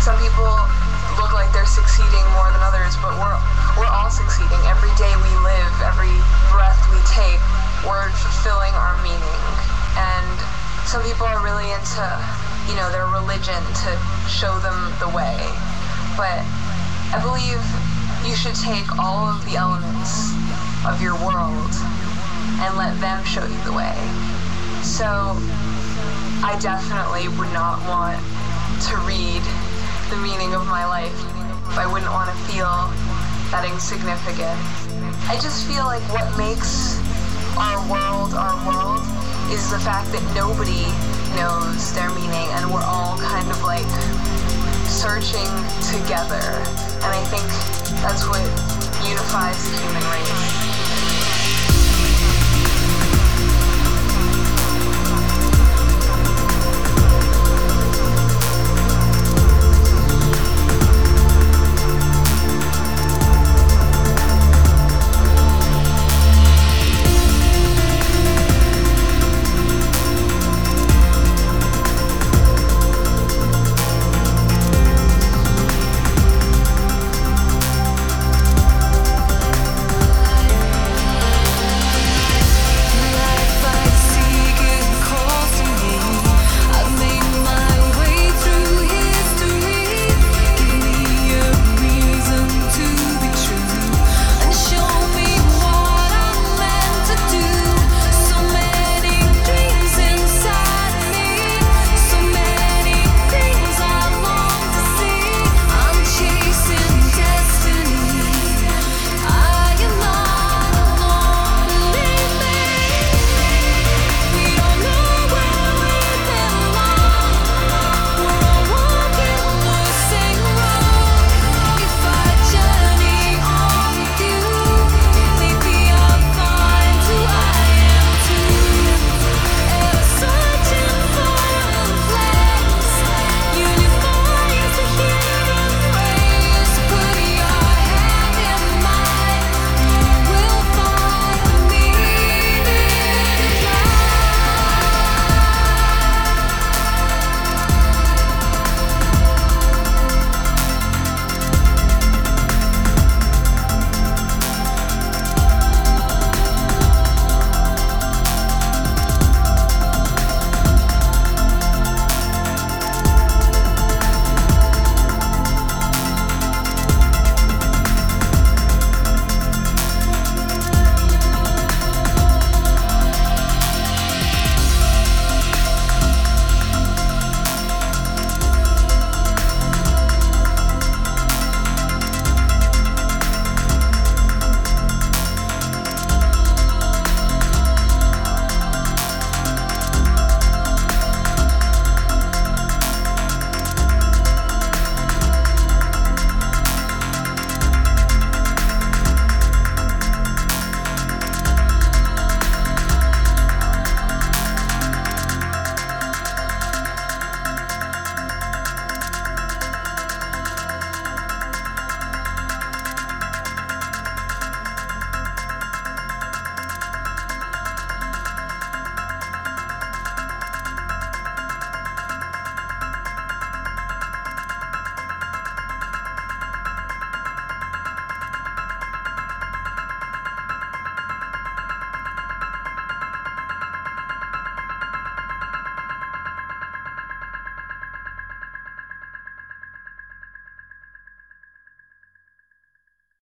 Some people look like they're succeeding more than others, but we're all succeeding. Every day we live, every breath we take, we're fulfilling our meaning. And some people are really into, their religion to show them the way. But I believe you should take all of the elements of your world and let them show you the way. So I definitely would not want to read the meaning of my life. I wouldn't want to feel that insignificant. I just feel like what makes our world is the fact that nobody knows their meaning, and we're all kind of like searching together. And I think that's what unifies the human race.